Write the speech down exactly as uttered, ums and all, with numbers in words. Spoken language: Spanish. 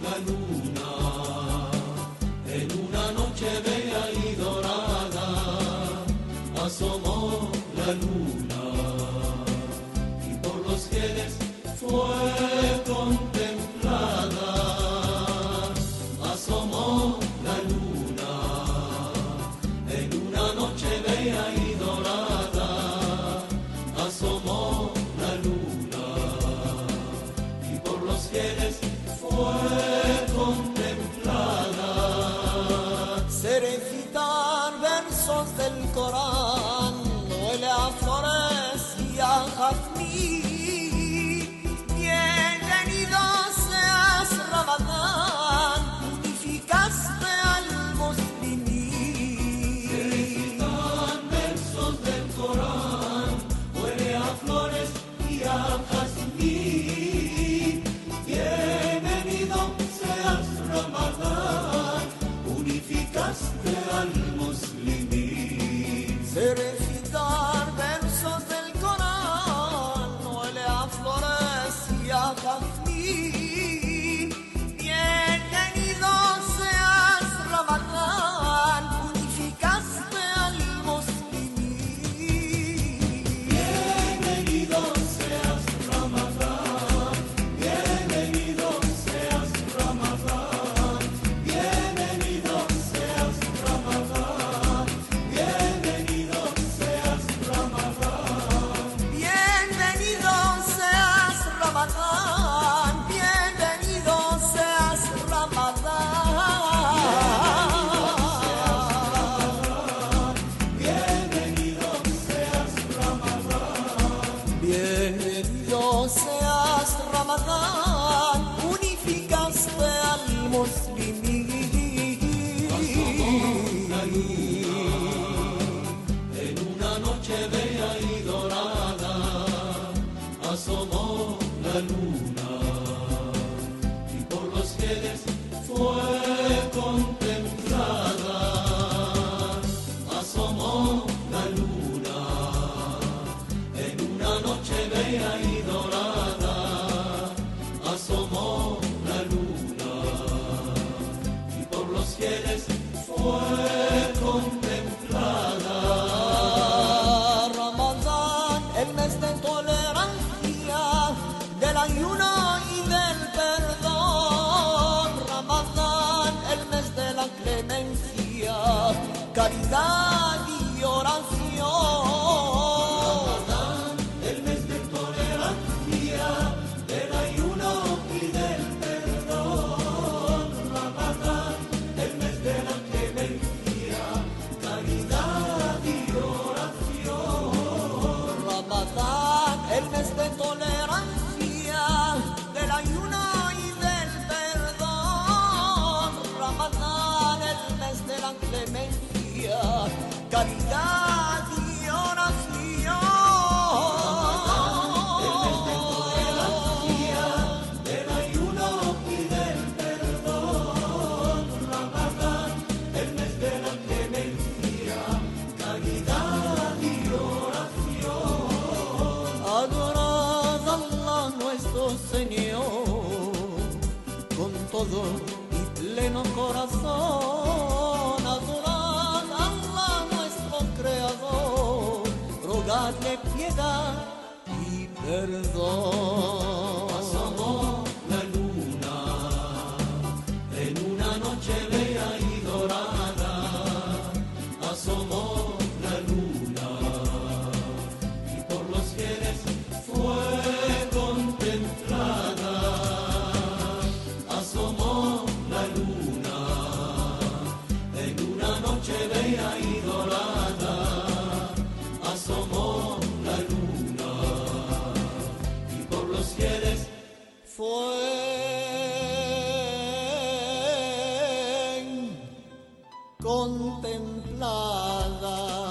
la luna en una noche bella y dorada, asomó la luna y por los fieles fue contemplada. Asomó la luna en una noche bella y dorada, asomó la luna y por los fieles fue contemplada. Se recitan versos del Corán, huele a flores y a jazmín. Bienvenido seas Ramadán, unificaste al muslimín. Se recitan versos del Corán, huele a flores y a jazmín. Bienvenido seas Ramadán, unificaste al muslimín. Se recitan versos del Corán, huele a flores y a jazmín. Bienvenido seas Ramadán, unificaste al muslimín. Bienvenido seas Ramadán, bienvenido seas Ramadán, bienvenido seas Ramadán, bienvenido seas Ramadán. Bienvenido seas Ramadán, bienvenido seas Ramadán. Bienvenido seas Ramadán. Bienvenido seas Ramadán, unificaste al muslimín. En una noche bella y dorada, asomó la luna y por los fieles fue contemplada. Asomó la luna en una noche bella y dorada, asomó la luna y por los fieles fue contemplada. Ramadán, el mes de tolerancia, del ayuno y del perdón. Ramadán, el mes de la clemencia, caridad y oración. Ramadán, el mes de tolerancia, del ayuno y del perdón. Ramadán, el mes de la clemencia, caridad y oración. Ramadán, el mes de tolerancia, del ayuno y del perdón. Ramadán, el mes de la clemencia, caridad y oración. Del ayuno y del perdón. Ramadán, el mes de la clemencia, caridad y oración. Adorad a Allah nuestro Señor con todo y pleno corazón. Adorad a Allah nuestro Creador, rogadle piedad y perdón. Asomó la luna en una noche bella y dorada. Asomó la luna y por los fieles fue contemplada. Asomó la luna en una noche bella y dorada. Asomó la luna y por los fieles Fue contemplada.